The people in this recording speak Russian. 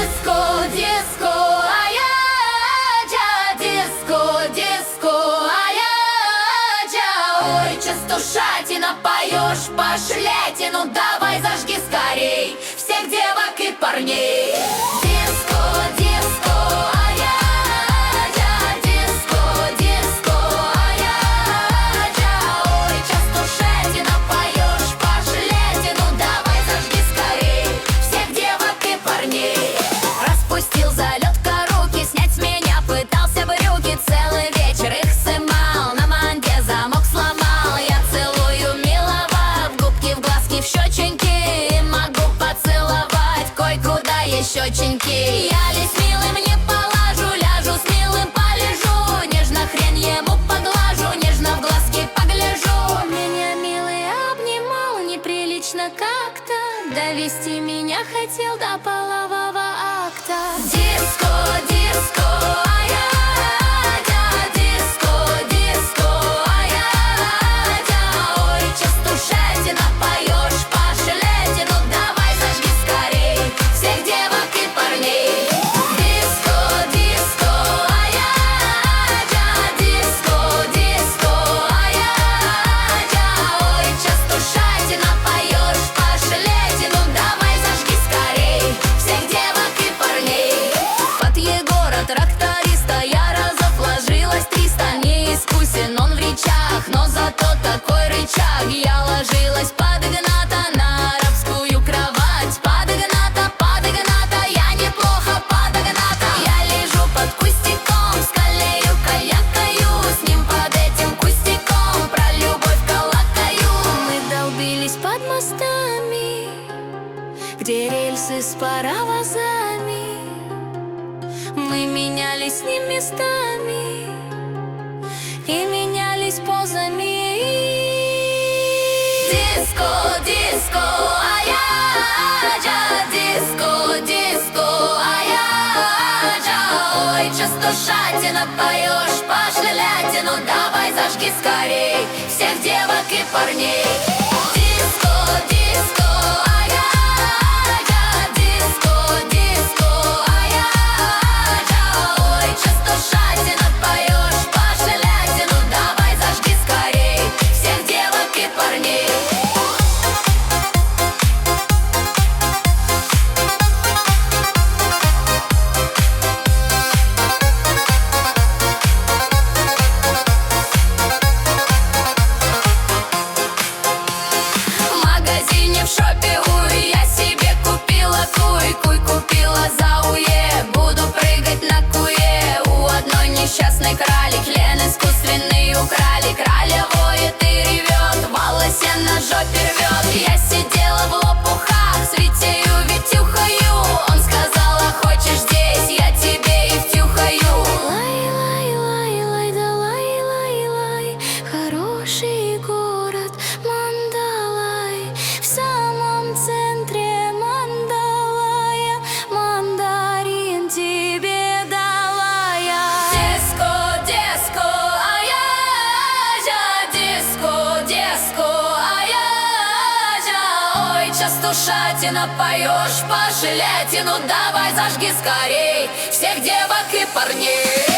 Диско, диско, диско, диско, ой, частушатина, поешь пошлятину, давай зажги скорей всех девок и парней. Диско, диско, диско, диско, ой, частушатина, поешь пошлятину, давай зажги скорей всех девок и парней. Распустил залетка руки, снять с меня пытался брюки, целый вечер их сымал, на манде замок сломал. Я целую милого, в губки, в глазки, в щеченьки, могу поцеловать кое-куда щеченьки. Я ли с милым не полажу, ляжу с милым полежу, нежно хрен ему поглажу, нежно в глазки погляжу. Меня милый обнимал неприлично как-то, довести меня хотел до полового акта. Диско, диско, диско, диско, ой, частушатина, поешь пошлятину, давай зажги скорей всех девок и парней. Диско, диско, диско, диско, ой, частушатина, поешь пошлятину, давай зажги скорей всех девок и парней. Под Егора тракториста я разов ложилась 300. Не искусен он в речах, но зато такой рычаг. Я ложилась под Игната на арабскую кровать. Под Игната, я неплохо под Игната. Я лежу под кустиком, скалею, калякаю, с ним под этим кустиком про любовь калакаю. Мы долбились под мостами, где рельсы с паровозами. Мы менялись с ним местами и менялись позами. Диско, диско, диско, диско, ой, частушатина, поешь пошлятину, давай зажги скорей всех девок и парней. Диско, диско, диско, диско, ой, частушатина, поешь пошлятину, давай зажги скорей всех девок и парней. В магазине, в шопе, уй, я себе купила куй, купила за уе. Буду прыгать на куе. У одной несчастной крали член искусственный украли. Краля воет и ревет, волосе на жопе рвет. Я сидела в лопухах, с Витею витюхаю. Он сказал: а хочешь здесь, я тебе и втюхаю. Лай, лай, лай, лай, да лай, лай, лай, хороший город Мандалай. В самом центре Мандалая мандарин тебе дала я. Диско, диско, диско, диско, ой, частушатина, поешь пошлятину, давай зажги скорей всех девок и парней.